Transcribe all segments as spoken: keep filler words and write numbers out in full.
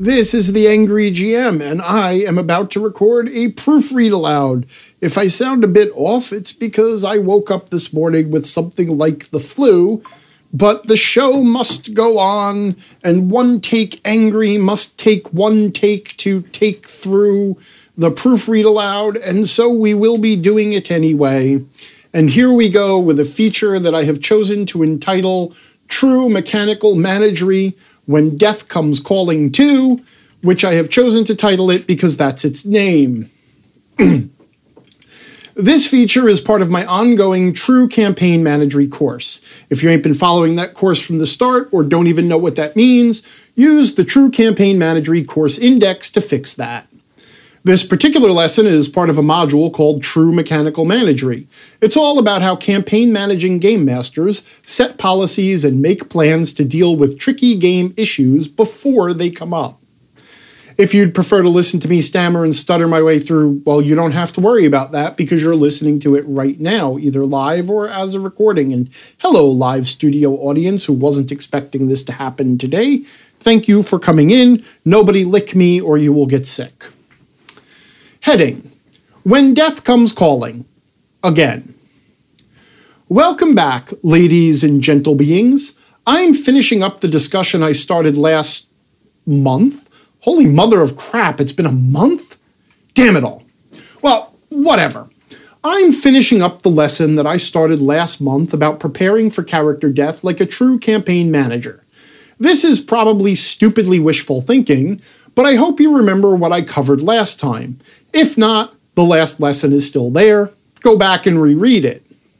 This is the Angry G M, and I am about to record a proofread aloud. If I sound a bit off, it's because I woke up this morning with something like the flu, but the show must go on, and One Take Angry must take one take to take through the proofread aloud, and so we will be doing it anyway. And here we go with a feature that I have chosen to entitle True Mechanical Managery When Death Comes Calling Too, which I have chosen to title it because that's its name. This feature is part of my ongoing True Campaign Managery course. If you ain't been following that course from the start or don't even know what that means, use the True Campaign Managery course index to fix that. This particular lesson is part of a module called True Mechanical Managery. It's all about how campaign managing game masters set policies and make plans to deal with tricky game issues before they come up. If you'd prefer to listen to me stammer and stutter my way through, well, you don't have to worry about that because you're listening to it right now, either live or as a recording. And hello, live studio audience who wasn't expecting this to happen today. Thank you for coming in. Nobody lick me or you will get sick. Heading: When Death Comes Calling. Again. Welcome back, ladies and gentle beings. I'm finishing up the discussion I started last month. Holy mother of crap, it's been a month? Damn it all. Well, whatever. I'm finishing up the lesson that I started last month about preparing for character death like a true campaign manager. This is probably stupidly wishful thinking, but I hope you remember what I covered last time. If not, the last lesson is still there. Go back and reread it.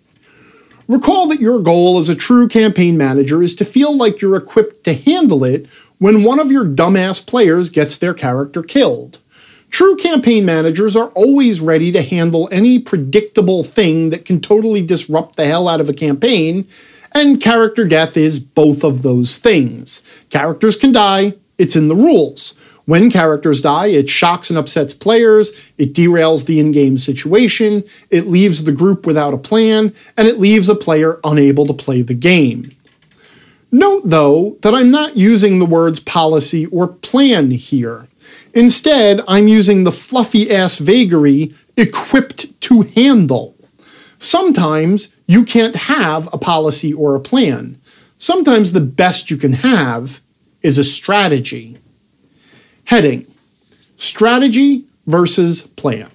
Recall that your goal as a true campaign manager is to feel like you're equipped to handle it when one of your dumbass players gets their character killed. True campaign managers are always ready to handle any predictable thing that can totally disrupt the hell out of a campaign, and character death is both of those things. Characters can die, it's in the rules. When characters die, it shocks and upsets players, it derails the in-game situation, it leaves the group without a plan, and it leaves a player unable to play the game. Note, though, that I'm not using the words policy or plan here. Instead, I'm using the fluffy-ass vagary, equipped to handle. Sometimes you can't have a policy or a plan. Sometimes the best you can have is a strategy. Heading: Strategy versus Plan.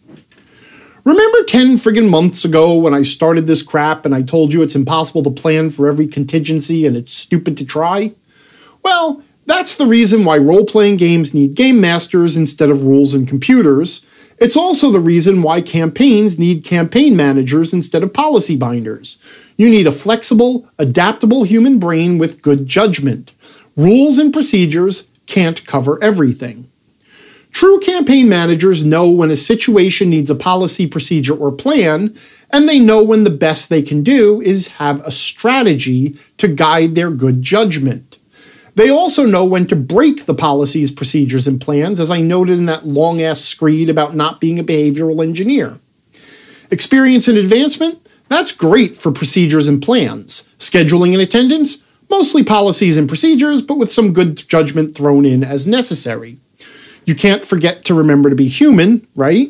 Remember ten friggin' months ago when I started this crap and I told you it's impossible to plan for every contingency and it's stupid to try? Well, that's the reason why role-playing games need game masters instead of rules and computers. It's also the reason why campaigns need campaign managers instead of policy binders. You need a flexible, adaptable human brain with good judgment. Rules and procedures can't cover everything. True campaign managers know when a situation needs a policy, procedure, or plan, and they know when the best they can do is have a strategy to guide their good judgment. They also know when to break the policies, procedures, and plans, as I noted in that long-ass screed about not being a behavioral engineer. Experience and advancement? That's great for procedures and plans. Scheduling and attendance? Mostly policies and procedures, but with some good judgment thrown in as necessary. You can't forget to remember to be human, right?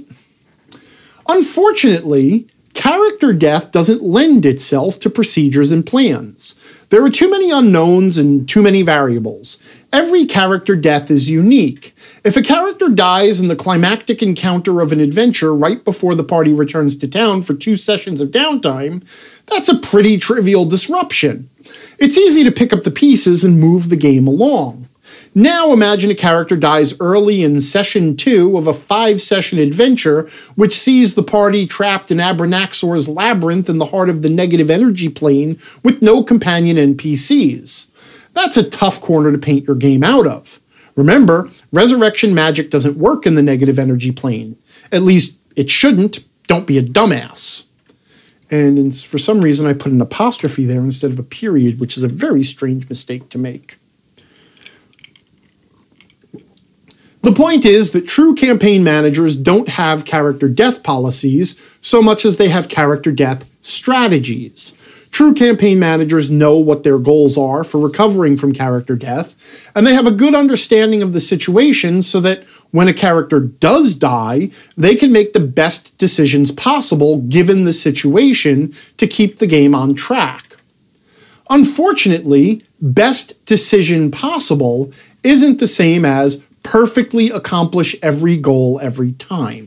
Unfortunately, character death doesn't lend itself to procedures and plans. There are too many unknowns and too many variables. Every character death is unique. If a character dies in the climactic encounter of an adventure right before the party returns to town for two sessions of downtime, that's a pretty trivial disruption. It's easy to pick up the pieces and move the game along. Now imagine a character dies early in session two of a five-session adventure which sees the party trapped in Abranaxor's labyrinth in the heart of the negative energy plane with no companion N P Cs. That's a tough corner to paint your game out of. Remember, resurrection magic doesn't work in the negative energy plane. At least it shouldn't. Don't be a dumbass. And in, for some reason, I put an apostrophe there instead of a period, which is a very strange mistake to make. The point is that true campaign managers don't have character death policies so much as they have character death strategies. True campaign managers know what their goals are for recovering from character death, and they have a good understanding of the situation so that when a character does die, they can make the best decisions possible given the situation to keep the game on track. Unfortunately, best decision possible isn't the same as perfectly accomplish every goal every time.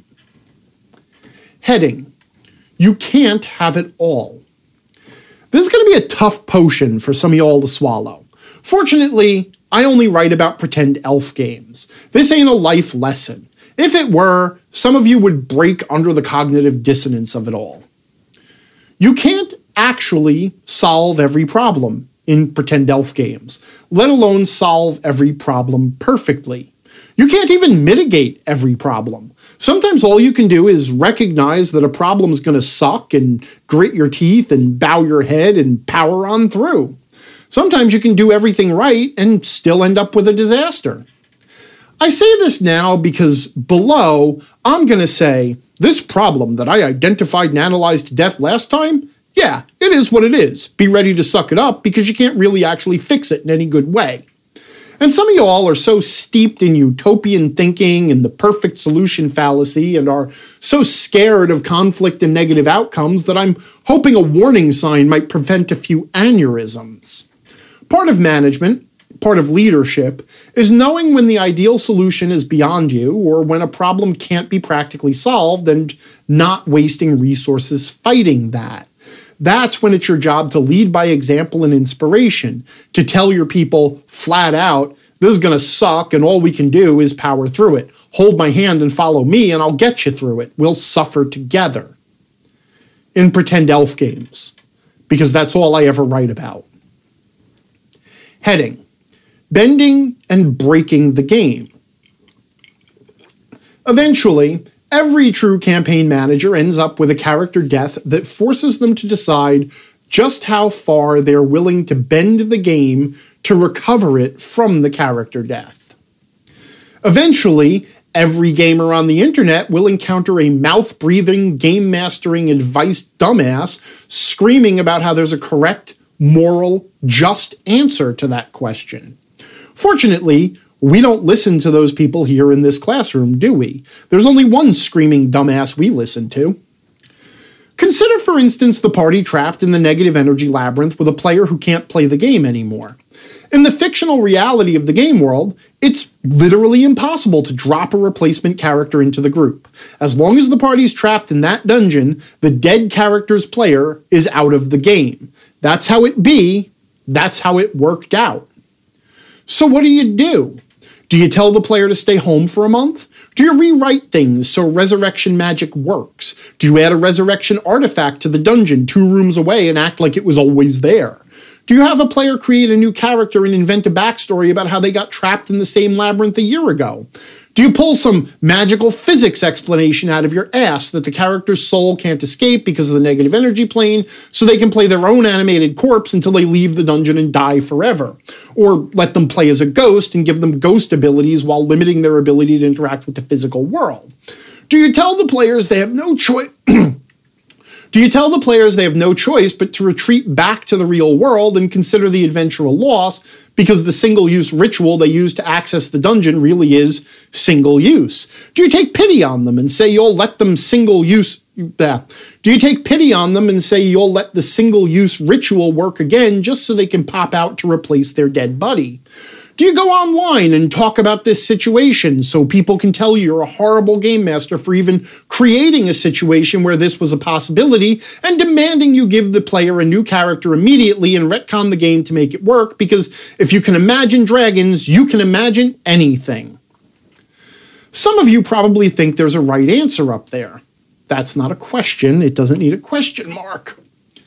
Heading: you can't have it all. This is going to be a tough potion for some of y'all to swallow. Fortunately, I only write about pretend elf games. This ain't a life lesson. If it were, some of you would break under the cognitive dissonance of it all. You can't actually solve every problem in pretend elf games, let alone solve every problem perfectly. You can't even mitigate every problem. Sometimes all you can do is recognize that a problem's going to suck and grit your teeth and bow your head and power on through. Sometimes you can do everything right and still end up with a disaster. I say this now because below, I'm going to say, this problem that I identified and analyzed to death last time, yeah, it is what it is. Be ready to suck it up because you can't really actually fix it in any good way. And some of you all are so steeped in utopian thinking and the perfect solution fallacy and are so scared of conflict and negative outcomes that I'm hoping a warning sign might prevent a few aneurysms. Part of management, part of leadership, is knowing when the ideal solution is beyond you or when a problem can't be practically solved and not wasting resources fighting that. That's when it's your job to lead by example and inspiration, to tell your people flat out, this is going to suck and all we can do is power through it. Hold my hand and follow me and I'll get you through it. We'll suffer together. In pretend elf games, because that's all I ever write about. Heading: bending and breaking the game. Eventually, every true campaign manager ends up with a character death that forces them to decide just how far they're willing to bend the game to recover it from the character death. Eventually, every gamer on the internet will encounter a mouth-breathing, game-mastering advice dumbass screaming about how there's a correct, moral, just answer to that question. Fortunately, we don't listen to those people here in this classroom, do we? There's only one screaming dumbass we listen to. Consider, for instance, the party trapped in the negative energy labyrinth with a player who can't play the game anymore. In the fictional reality of the game world, it's literally impossible to drop a replacement character into the group. As long as the party's trapped in that dungeon, the dead character's player is out of the game. That's how it be. That's how it worked out. So what do you do? Do you tell the player to stay home for a month? Do you rewrite things so resurrection magic works? Do you add a resurrection artifact to the dungeon two rooms away and act like it was always there? Do you have a player create a new character and invent a backstory about how they got trapped in the same labyrinth a year ago? Do you pull some magical physics explanation out of your ass that the character's soul can't escape because of the negative energy plane so they can play their own animated corpse until they leave the dungeon and die forever? Or let them play as a ghost and give them ghost abilities while limiting their ability to interact with the physical world? Do you tell the players they have no choice... Do you tell the players they have no choice but to retreat back to the real world and consider the adventure a loss because the single-use ritual they use to access the dungeon really is single-use? Do you take pity on them and say you'll let them single-use... Uh, do you take pity on them and say you'll let the single-use ritual work again just so they can pop out to replace their dead buddy? Do you go online and talk about this situation so people can tell you you're a horrible game master for even creating a situation where this was a possibility and demanding you give the player a new character immediately and retcon the game to make it work because if you can imagine dragons, you can imagine anything? Some of you probably think there's a right answer up there. That's not a question. It doesn't need a question mark.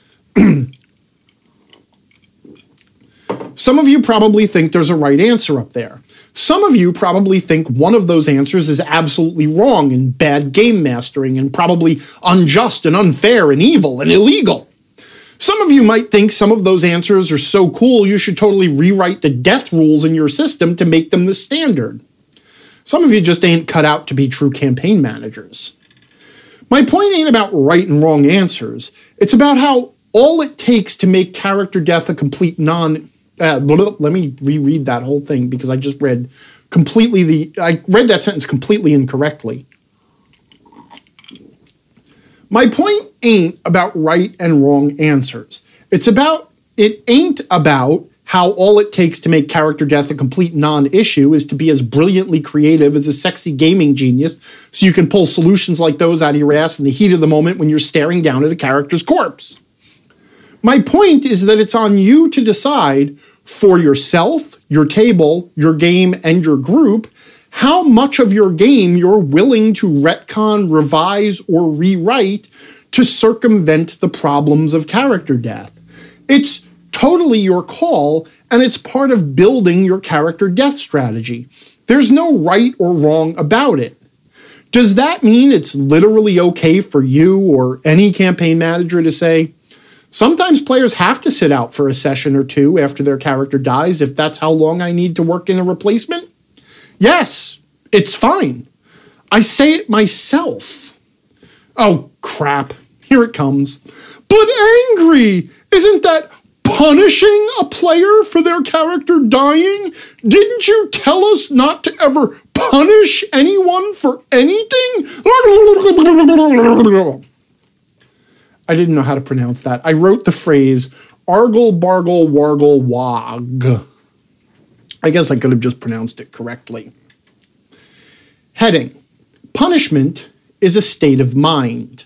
Some of you probably think there's a right answer up there. Some of you probably think one of those answers is absolutely wrong and bad game mastering and probably unjust and unfair and evil and illegal. Some of you might think some of those answers are so cool you should totally rewrite the death rules in your system to make them the standard. Some of you just ain't cut out to be true campaign managers. My point ain't about right and wrong answers. It's about how all it takes to make character death a complete non... Uh, let me reread that whole thing because I just read completely the... I read that sentence completely incorrectly. My point ain't about right and wrong answers. It's about... It ain't about how all it takes to make character death a complete non-issue is to be as brilliantly creative as a sexy gaming genius so you can pull solutions like those out of your ass in the heat of the moment when you're staring down at a character's corpse. My point is that it's on you to decide for yourself, your table, your game, and your group how much of your game you're willing to retcon, revise, or rewrite to circumvent the problems of character death. It's totally your call, and it's part of building your character death strategy. There's no right or wrong about it. Does that mean it's literally okay for you or any campaign manager to say, sometimes players have to sit out for a session or two after their character dies if that's how long I need to work in a replacement? Yes, it's fine. I say it myself. Oh, crap. Here it comes. But angry! Isn't that punishing a player for their character dying? Didn't you tell us not to ever punish anyone for anything? I didn't know how to pronounce that. I wrote the phrase argle bargle wargle wog. I guess I could have just pronounced it correctly. Heading: punishment is a state of mind.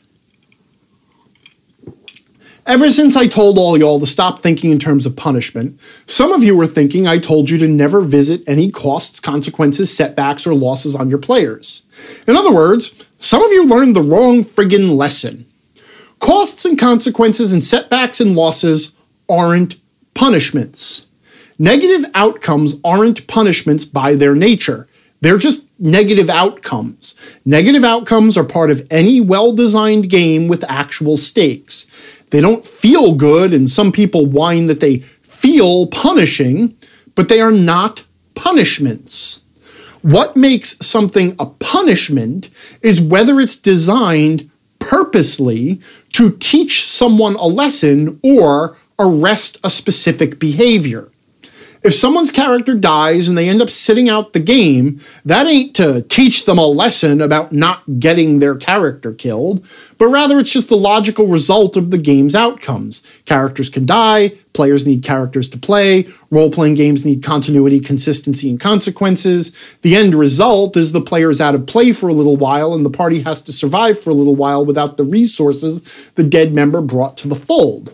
Ever since I told all y'all to stop thinking in terms of punishment, some of you were thinking I told you to never visit any costs, consequences, setbacks, or losses on your players. In other words, some of you learned the wrong friggin' lesson. Costs and consequences and setbacks and losses aren't punishments. Negative outcomes aren't punishments by their nature. They're just negative outcomes. Negative outcomes are part of any well-designed game with actual stakes. They don't feel good, and some people whine that they feel punishing, but they are not punishments. What makes something a punishment is whether it's designed purposely to teach someone a lesson or arrest a specific behavior. If someone's character dies and they end up sitting out the game, that ain't to teach them a lesson about not getting their character killed, but rather it's just the logical result of the game's outcomes. Characters can die, players need characters to play, role-playing games need continuity, consistency, and consequences. The end result is the player's out of play for a little while and the party has to survive for a little while without the resources the dead member brought to the fold.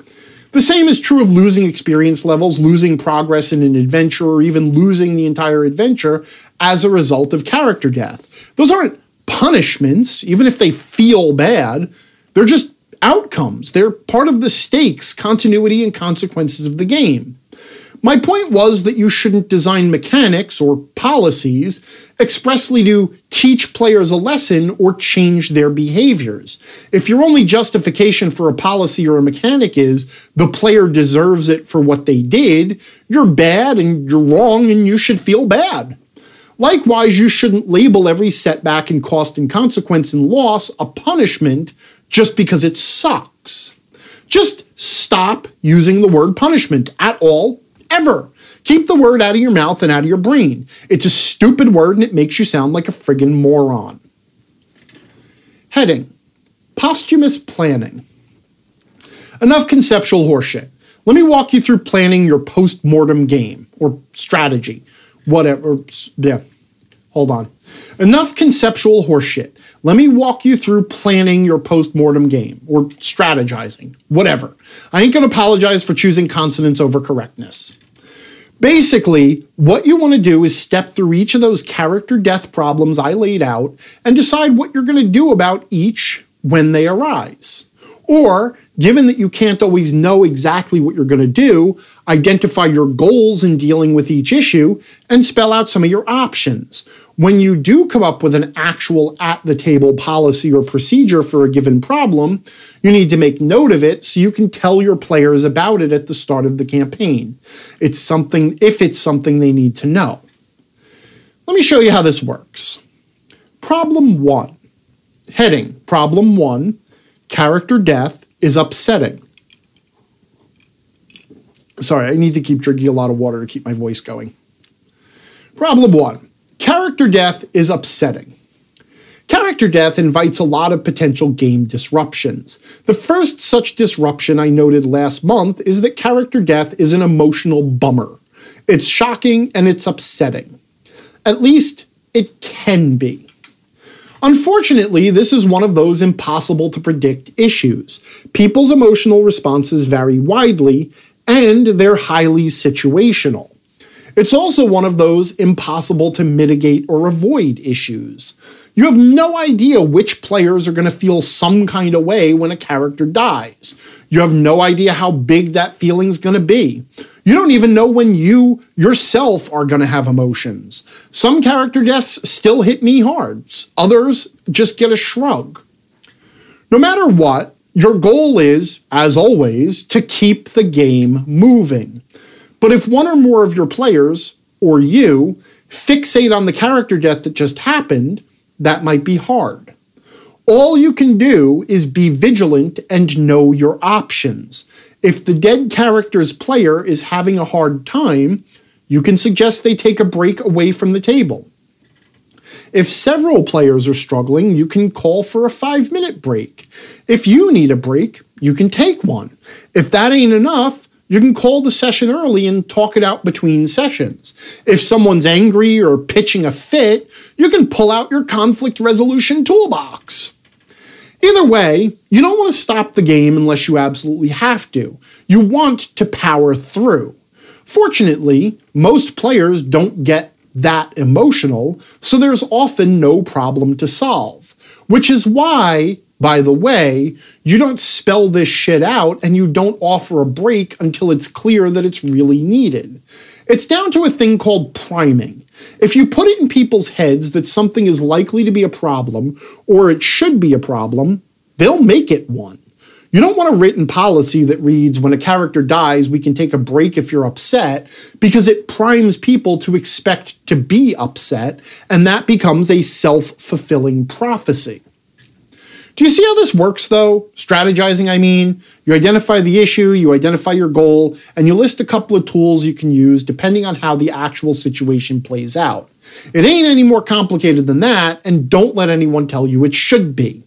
The same is true of losing experience levels, losing progress in an adventure, or even losing the entire adventure as a result of character death. Those aren't punishments, even if they feel bad. They're just outcomes. They're part of the stakes, continuity, and consequences of the game. My point was that you shouldn't design mechanics or policies expressly to teach players a lesson or change their behaviors. If your only justification for a policy or a mechanic is the player deserves it for what they did, you're bad and you're wrong and you should feel bad. Likewise, you shouldn't label every setback and cost and consequence and loss a punishment just because it sucks. Just stop using the word punishment at all. Ever. Keep the word out of your mouth and out of your brain. It's a stupid word and it makes you sound like a friggin' moron. Heading: posthumous planning. Enough conceptual horseshit. Let me walk you through planning your post-mortem game or strategy. Whatever. Yeah. Hold on. Enough conceptual horseshit. Let me walk you through planning your post-mortem game or strategizing. Whatever. I ain't going to apologize for choosing consonants over correctness. Basically, what you want to do is step through each of those character death problems I laid out and decide what you're going to do about each when they arise. Or, given that you can't always know exactly what you're going to do, identify your goals in dealing with each issue and spell out some of your options. When you do come up with an actual at-the-table policy or procedure for a given problem, you need to make note of it so you can tell your players about it at the start of the campaign. It's something, if it's something they need to know. Let me show you how this works. Problem one. Heading: Problem one. Character death is upsetting. Sorry, I need to keep drinking a lot of water to keep my voice going. Problem one, character death is upsetting. Character death invites a lot of potential game disruptions. The first such disruption I noted last month is that character death is an emotional bummer. It's shocking and it's upsetting. At least it can be. Unfortunately, this is one of those impossible to predict issues. People's emotional responses vary widely, and they're highly situational. It's also one of those impossible to mitigate or avoid issues. You have no idea which players are going to feel some kind of way when a character dies. You have no idea how big that feeling's going to be. You don't even know when you yourself are going to have emotions. Some character deaths still hit me hard. Others just get a shrug. No matter what, your goal is, as always, to keep the game moving. But if one or more of your players, or you, fixate on the character death that just happened, that might be hard. All you can do is be vigilant and know your options. If the dead character's player is having a hard time, you can suggest they take a break away from the table. If several players are struggling, you can call for a five-minute break. If you need a break, you can take one. If that ain't enough, you can call the session early and talk it out between sessions. If someone's angry or pitching a fit, you can pull out your conflict resolution toolbox. Either way, you don't want to stop the game unless you absolutely have to. You want to power through. Fortunately, most players don't get that emotional, so there's often no problem to solve. Which is why, by the way, you don't spell this shit out and you don't offer a break until it's clear that it's really needed. It's down to a thing called priming. If you put it in people's heads that something is likely to be a problem, or it should be a problem, they'll make it one. You don't want a written policy that reads, when a character dies, we can take a break if you're upset, because it primes people to expect to be upset, and that becomes a self-fulfilling prophecy. Do you see how this works, though? Strategizing, I mean. You identify the issue, you identify your goal, and you list a couple of tools you can use depending on how the actual situation plays out. It ain't any more complicated than that, and don't let anyone tell you it should be.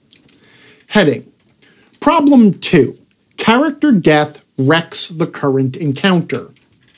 Heading. Problem two. Character death wrecks the current encounter.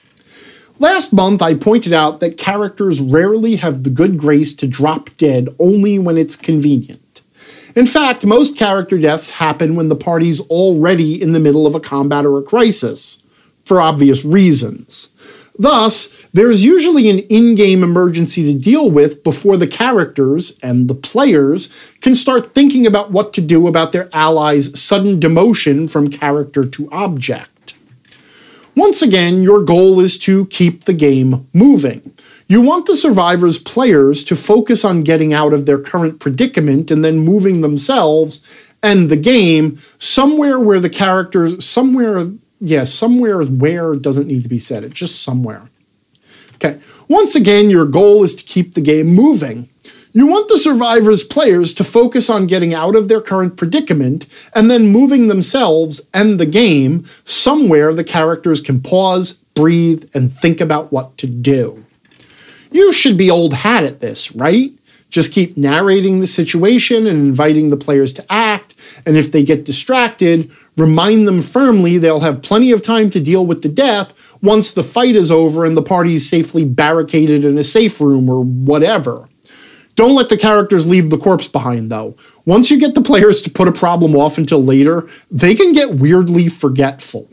Last month, I pointed out that characters rarely have the good grace to drop dead only when it's convenient. In fact, most character deaths happen when the party's already in the middle of a combat or a crisis, for obvious reasons. Thus, there's usually an in-game emergency to deal with before the characters and the players can start thinking about what to do about their allies' sudden demotion from character to object. Once again, your goal is to keep the game moving. You want the survivors' players to focus on getting out of their current predicament and then moving themselves and the game somewhere where the characters, somewhere, yes, somewhere where doesn't need to be said, it's just somewhere. Okay, once again, your goal is to keep the game moving. You want the survivors' players to focus on getting out of their current predicament and then moving themselves and the game somewhere the characters can pause, breathe, and think about what to do. You should be old hat at this, right? Just keep narrating the situation and inviting the players to act, and if they get distracted, remind them firmly they'll have plenty of time to deal with the death once the fight is over and the party's safely barricaded in a safe room or whatever. Don't let the characters leave the corpse behind, though. Once you get the players to put a problem off until later, they can get weirdly forgetful.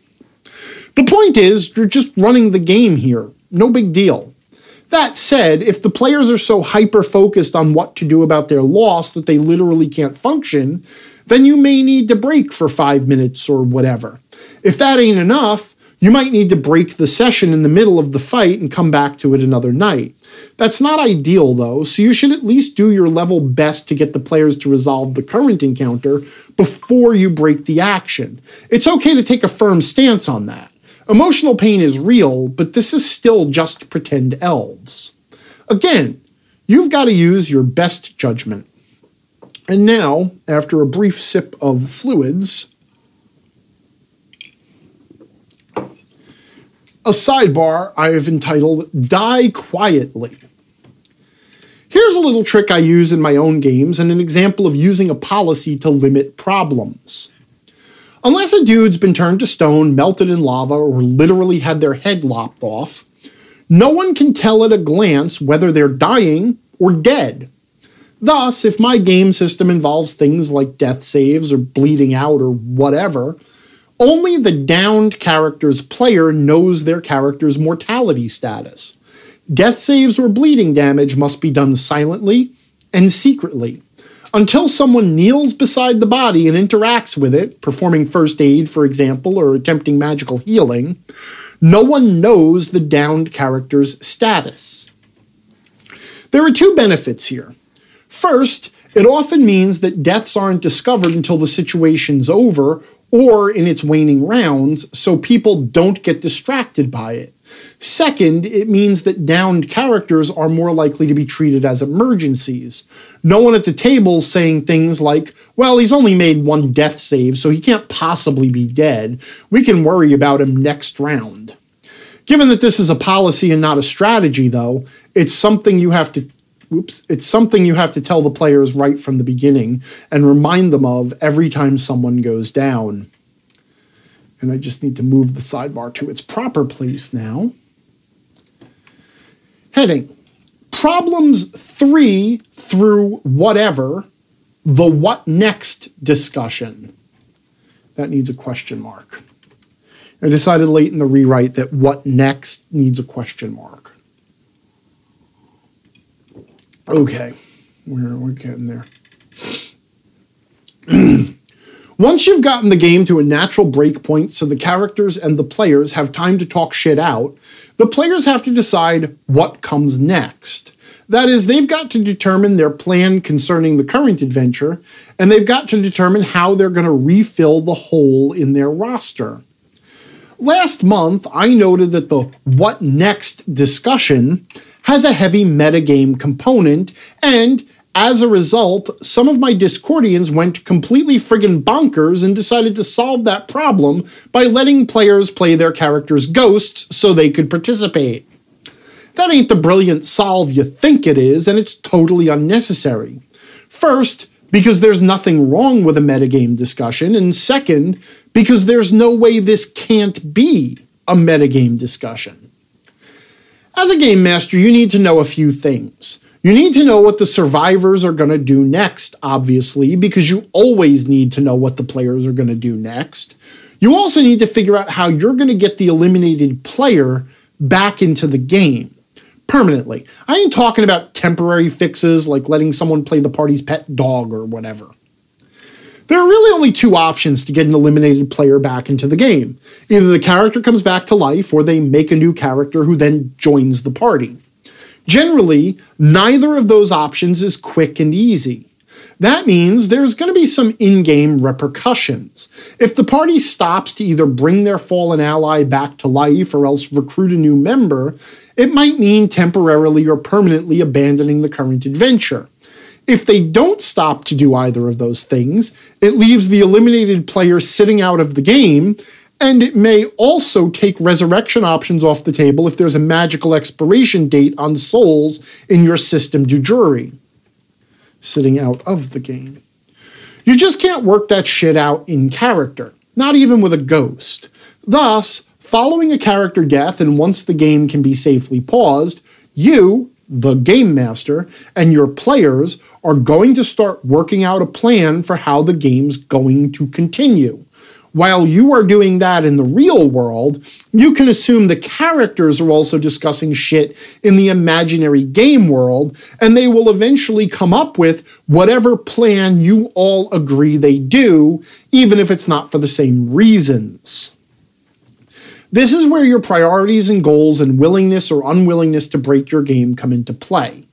The point is, you're just running the game here. No big deal. That said, if the players are so hyper-focused on what to do about their loss that they literally can't function, then you may need to break for five minutes or whatever. If that ain't enough, you might need to break the session in the middle of the fight and come back to it another night. That's not ideal, though, so you should at least do your level best to get the players to resolve the current encounter before you break the action. It's okay to take a firm stance on that. Emotional pain is real, but this is still just pretend elves. Again, you've got to use your best judgment. And now, after a brief sip of fluids, a sidebar I have entitled Die Quietly. Here's a little trick I use in my own games and an example of using a policy to limit problems. Unless a dude's been turned to stone, melted in lava, or literally had their head lopped off, no one can tell at a glance whether they're dying or dead. Thus, if my game system involves things like death saves or bleeding out or whatever, only the downed character's player knows their character's mortality status. Death saves or bleeding damage must be done silently and secretly. Until someone kneels beside the body and interacts with it, performing first aid, for example, or attempting magical healing, no one knows the downed character's status. There are two benefits here. First, it often means that deaths aren't discovered until the situation's over or in its waning rounds, so people don't get distracted by it. Second, it means that downed characters are more likely to be treated as emergencies. No one at the table's saying things like, well, he's only made one death save, so he can't possibly be dead. We can worry about him next round. Given that this is a policy and not a strategy, though, it's something you have to Oops, it's something you have to tell the players right from the beginning and remind them of every time someone goes down. And I just need to move the sidebar to its proper place now. Heading: Problems three through whatever, the what next discussion. That needs a question mark. I decided late in the rewrite that what next needs a question mark. Okay, we're, we're getting there. Once you've gotten the game to a natural break point so the characters and the players have time to talk shit out, the players have to decide what comes next. That is, they've got to determine their plan concerning the current adventure, and they've got to determine how they're going to refill the hole in their roster. Last month, I noted that the what next discussion has a heavy metagame component, and as a result, some of my Discordians went completely friggin' bonkers and decided to solve that problem by letting players play their characters' ghosts so they could participate. That ain't the brilliant solve you think it is, and it's totally unnecessary. First, because there's nothing wrong with a metagame discussion, and second, because there's no way this can't be a metagame discussion. As a game master, you need to know a few things. You need to know what the survivors are going to do next, obviously, because you always need to know what the players are going to do next. You also need to figure out how you're going to get the eliminated player back into the game permanently. I ain't talking about temporary fixes like letting someone play the party's pet dog or whatever. There are really only two options to get an eliminated player back into the game. Either the character comes back to life or they make a new character who then joins the party. Generally, neither of those options is quick and easy. That means there's going to be some in-game repercussions. If the party stops to either bring their fallen ally back to life or else recruit a new member, it might mean temporarily or permanently abandoning the current adventure. If they don't stop to do either of those things, it leaves the eliminated player sitting out of the game, and it may also take resurrection options off the table if there's a magical expiration date on souls in your system du jour. Sitting out of the game. You just can't work that shit out in character, not even with a ghost. Thus, following a character death and once the game can be safely paused, you, the game master, and your players are going to start working out a plan for how the game's going to continue. While you are doing that in the real world, you can assume the characters are also discussing shit in the imaginary game world, and they will eventually come up with whatever plan you all agree they do, even if it's not for the same reasons. This is where your priorities and goals and willingness or unwillingness to break your game come into play.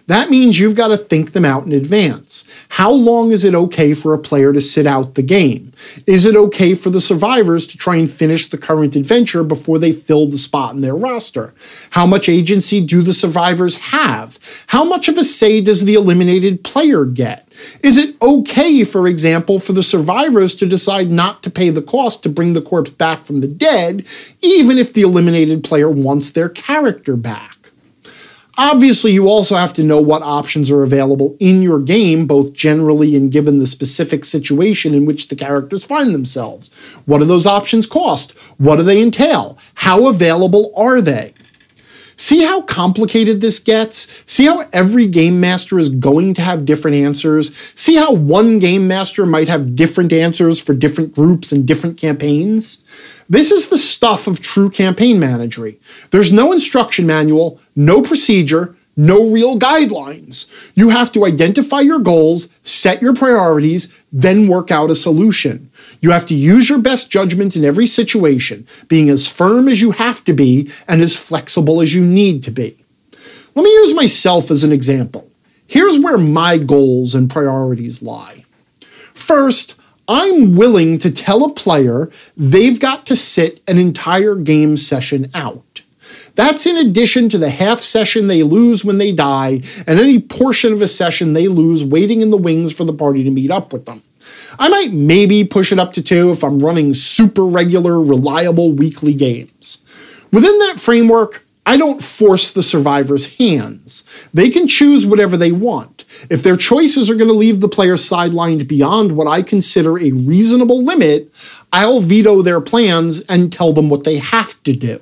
That means you've got to think them out in advance. How long is it okay for a player to sit out the game? Is it okay for the survivors to try and finish the current adventure before they fill the spot in their roster? How much agency do the survivors have? How much of a say does the eliminated player get? Is it okay, for example, for the survivors to decide not to pay the cost to bring the corpse back from the dead, even if the eliminated player wants their character back? Obviously, you also have to know what options are available in your game, both generally and given the specific situation in which the characters find themselves. What do those options cost? What do they entail? How available are they? See how complicated this gets? See how every game master is going to have different answers? See how one game master might have different answers for different groups and different campaigns? This is the stuff of true campaign managery. There's no instruction manual, no procedure, no real guidelines. You have to identify your goals, set your priorities, then work out a solution. You have to use your best judgment in every situation, being as firm as you have to be and as flexible as you need to be. Let me use myself as an example. Here's where my goals and priorities lie. First, I'm willing to tell a player they've got to sit an entire game session out. That's in addition to the half session they lose when they die and any portion of a session they lose waiting in the wings for the party to meet up with them. I might maybe push it up to two if I'm running super regular, reliable weekly games. Within that framework, I don't force the survivors' hands. They can choose whatever they want. If their choices are going to leave the player sidelined beyond what I consider a reasonable limit, I'll veto their plans and tell them what they have to do.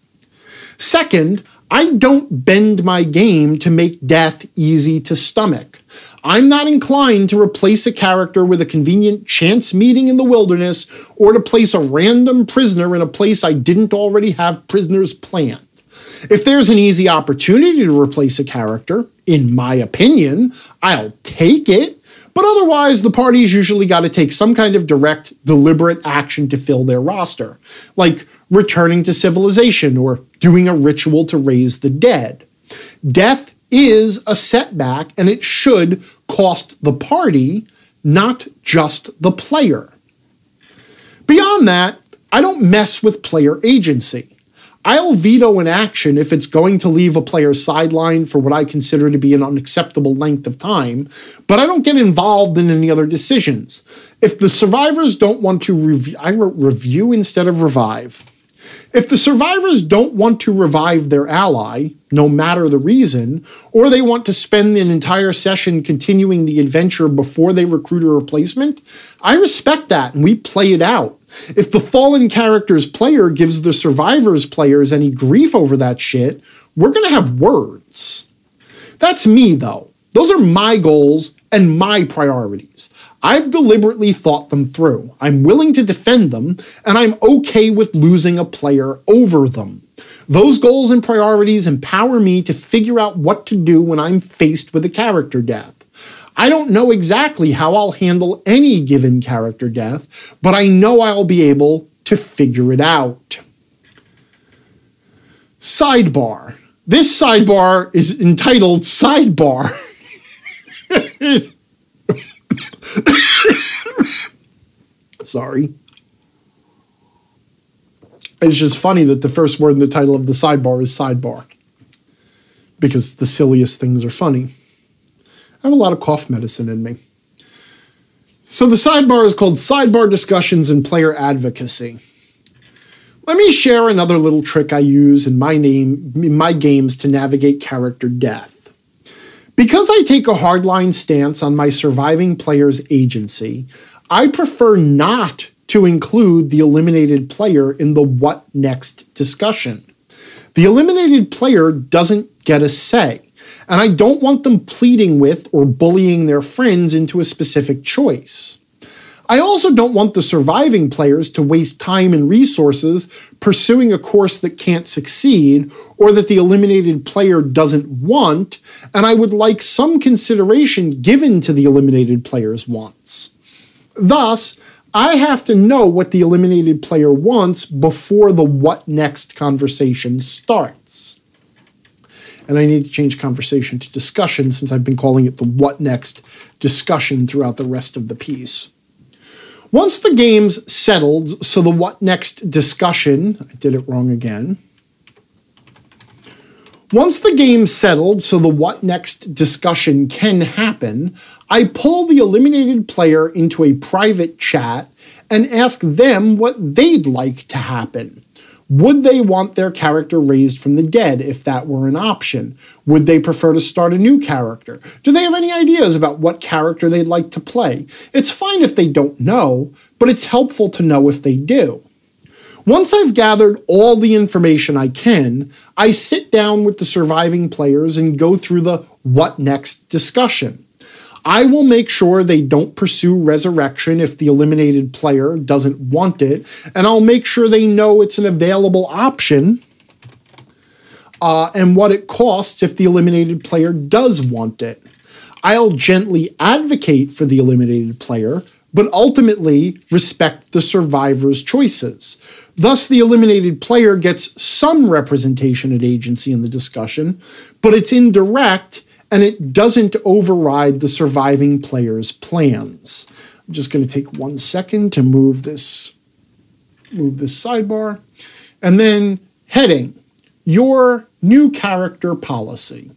Second, I don't bend my game to make death easy to stomach. I'm not inclined to replace a character with a convenient chance meeting in the wilderness or to place a random prisoner in a place I didn't already have prisoners planned. If there's an easy opportunity to replace a character, in my opinion, I'll take it, but otherwise the party's usually got to take some kind of direct, deliberate action to fill their roster, like returning to civilization or doing a ritual to raise the dead. Death is a setback, and it should cost the party, not just the player. Beyond that, I don't mess with player agency. I'll veto an action if it's going to leave a player sidelined for what I consider to be an unacceptable length of time, but I don't get involved in any other decisions. If the survivors don't want to review, I wrote review instead of revive. If the survivors don't want to revive their ally, no matter the reason, or they want to spend an entire session continuing the adventure before they recruit a replacement, I respect that and we play it out. If the fallen character's player gives the survivors' players any grief over that shit, we're going to have words. That's me, though. Those are my goals and my priorities. I've deliberately thought them through. I'm willing to defend them, and I'm okay with losing a player over them. Those goals and priorities empower me to figure out what to do when I'm faced with a character death. I don't know exactly how I'll handle any given character death, but I know I'll be able to figure it out. Sidebar. This sidebar is entitled Sidebar. Sorry. It's just funny that the first word in the title of the sidebar is sidebar, because the silliest things are funny. I have a lot of cough medicine in me. So the sidebar is called Sidebar Discussions and Player Advocacy. Let me share another little trick I use in my name in my games to navigate character death. Because I take a hardline stance on my surviving player's agency, I prefer not to include the eliminated player in the what next discussion. The eliminated player doesn't get a say, and I don't want them pleading with or bullying their friends into a specific choice. I also don't want the surviving players to waste time and resources pursuing a course that can't succeed or that the eliminated player doesn't want, and I would like some consideration given to the eliminated player's wants. Thus, I have to know what the eliminated player wants before the what next conversation starts. And I need to change conversation to discussion since I've been calling it the what next discussion throughout the rest of the piece. Once the game's settled, so the what next discussion, I did it wrong again. Once the game's settled, so the what next discussion can happen, I pull the eliminated player into a private chat and ask them what they'd like to happen. Would they want their character raised from the dead if that were an option? Would they prefer to start a new character? Do they have any ideas about what character they'd like to play? It's fine if they don't know, but it's helpful to know if they do. Once I've gathered all the information I can, I sit down with the surviving players and go through the what next discussion. I will make sure they don't pursue resurrection if the eliminated player doesn't want it, and I'll make sure they know it's an available option uh, and what it costs if the eliminated player does want it. I'll gently advocate for the eliminated player, but ultimately respect the survivor's choices. Thus, the eliminated player gets some representation at agency in the discussion, but it's indirect and it doesn't override the surviving player's plans. I'm just going to take one second to move this, move this sidebar. And then heading, your new character policy.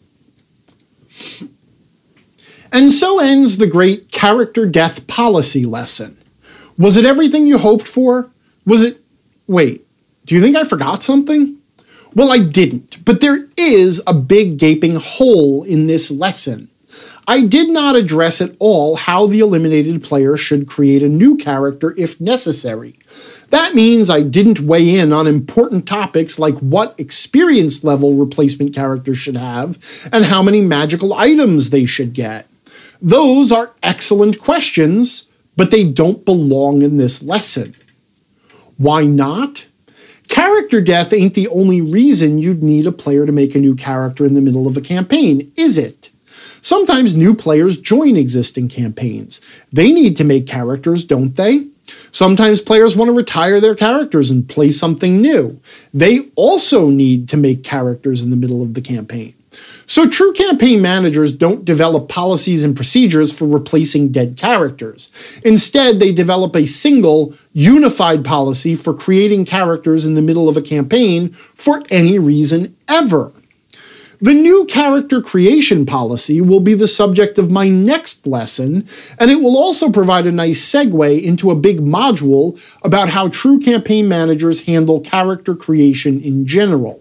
And so ends the great character death policy lesson. Was it everything you hoped for? Was it, wait, do you think I forgot something? Well, I didn't, but there is a big gaping hole in this lesson. I did not address at all how the eliminated player should create a new character if necessary. That means I didn't weigh in on important topics like what experience level replacement characters should have and how many magical items they should get. Those are excellent questions, but they don't belong in this lesson. Why not? Character death ain't the only reason you'd need a player to make a new character in the middle of a campaign, is it? Sometimes new players join existing campaigns. They need to make characters, don't they? Sometimes players want to retire their characters and play something new. They also need to make characters in the middle of the campaign. So true campaign managers don't develop policies and procedures for replacing dead characters. Instead, they develop a single, unified policy for creating characters in the middle of a campaign for any reason ever. The new character creation policy will be the subject of my next lesson, and it will also provide a nice segue into a big module about how true campaign managers handle character creation in general.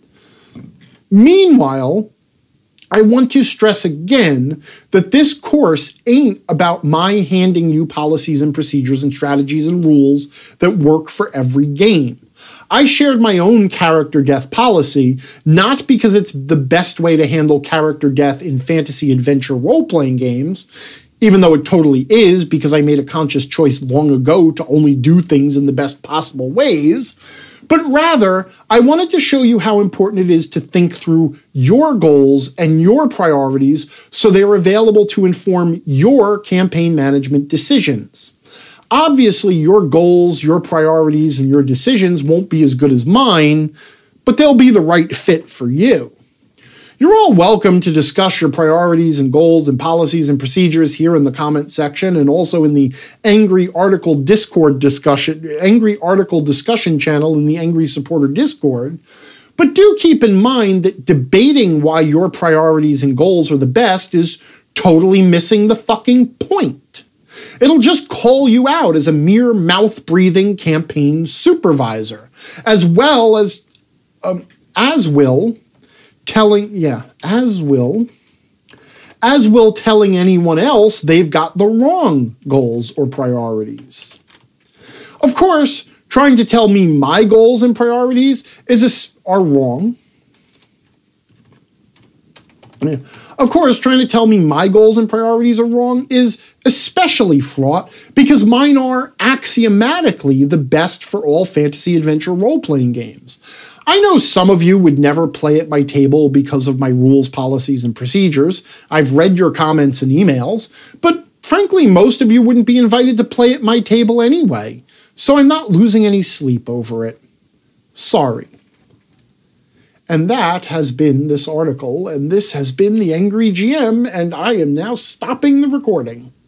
Meanwhile, I want to stress again that this course ain't about my handing you policies and procedures and strategies and rules that work for every game. I shared my own character death policy, not because it's the best way to handle character death in fantasy adventure role-playing games, even though it totally is because I made a conscious choice long ago to only do things in the best possible ways, but rather, I wanted to show you how important it is to think through your goals and your priorities so they're available to inform your campaign management decisions. Obviously, your goals, your priorities, and your decisions won't be as good as mine, but they'll be the right fit for you. You're all welcome to discuss your priorities and goals and policies and procedures here in the comment section and also in the Angry Article Discord discussion, Angry Article discussion channel in the Angry Supporter Discord. But do keep in mind that debating why your priorities and goals are the best is totally missing the fucking point. It'll just call you out as a mere mouth-breathing campaign supervisor, as well as, um, as will... telling, yeah, as will, as will telling anyone else they've got the wrong goals or priorities. Of course, trying to tell me my goals and priorities is a, are wrong. Yeah. Of course, trying to tell me my goals and priorities are wrong is especially fraught because mine are axiomatically the best for all fantasy adventure role-playing games. I know some of you would never play at my table because of my rules, policies, and procedures. I've read your comments and emails, but frankly, most of you wouldn't be invited to play at my table anyway, so I'm not losing any sleep over it. Sorry. And that has been this article, and this has been The Angry G M, and I am now stopping the recording.